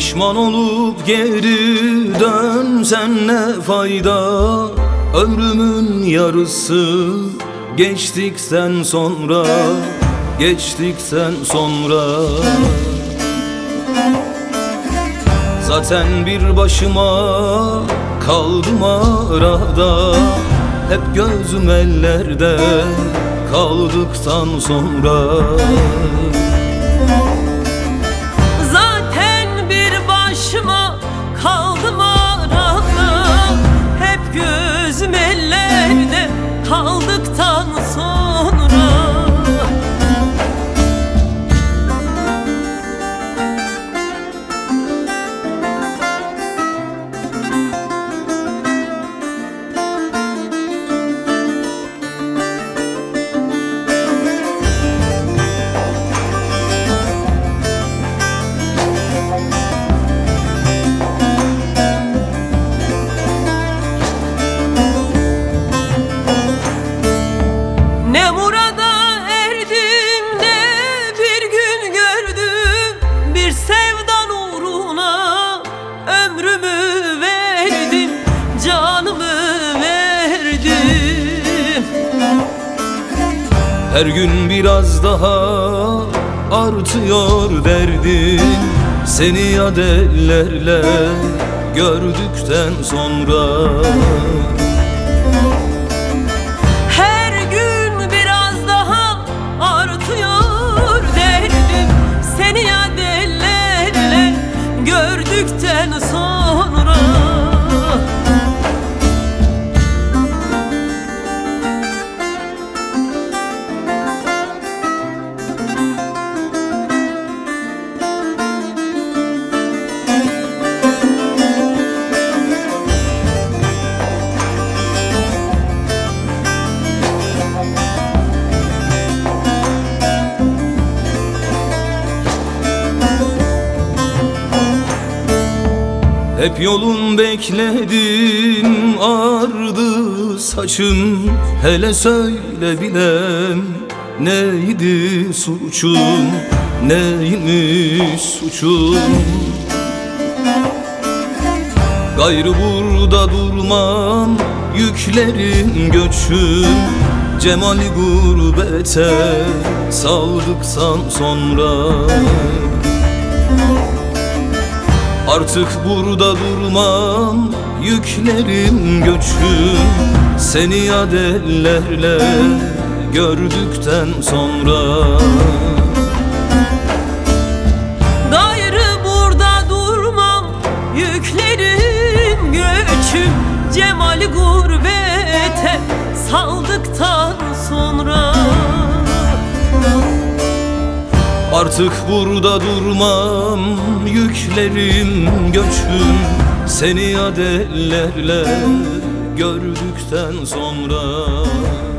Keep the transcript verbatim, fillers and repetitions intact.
Pişman olup geri dönsen ne fayda? Ömrümün yarısı geçtikten sonra, geçtikten sonra. Zaten bir başıma kaldım arada, hep gözüm ellerde kaldıktan sonra. Zaten bir başıma kaldım arada, hep gözüm ellerde kaldıktan sonra. Ne murada erdim, ne bir gün gördüm, bir sevdan uğruna ömrümü verdim, canımı verdim. Her gün biraz daha artıyor derdim, seni yad ellerle gördükten sonra. Gördükten sonra. Hep yolun bekledim, ağardı saçım. Hele söyle bilem, neydi suçum, neymiş suçum? Gayrı burada durmam, yüklerim göçüm. Cemali gurbete saldıktan sonra. Artık burada durmam, yüklerim göçüm. Seni yad ellerle gördükten sonra. Gayrı burada durmam, yüklerim göçüm. Cemali gurbete saldıktan sonra. Artık burada durmam, yüklerim göçüm. Seni yad ellerle gördükten sonra.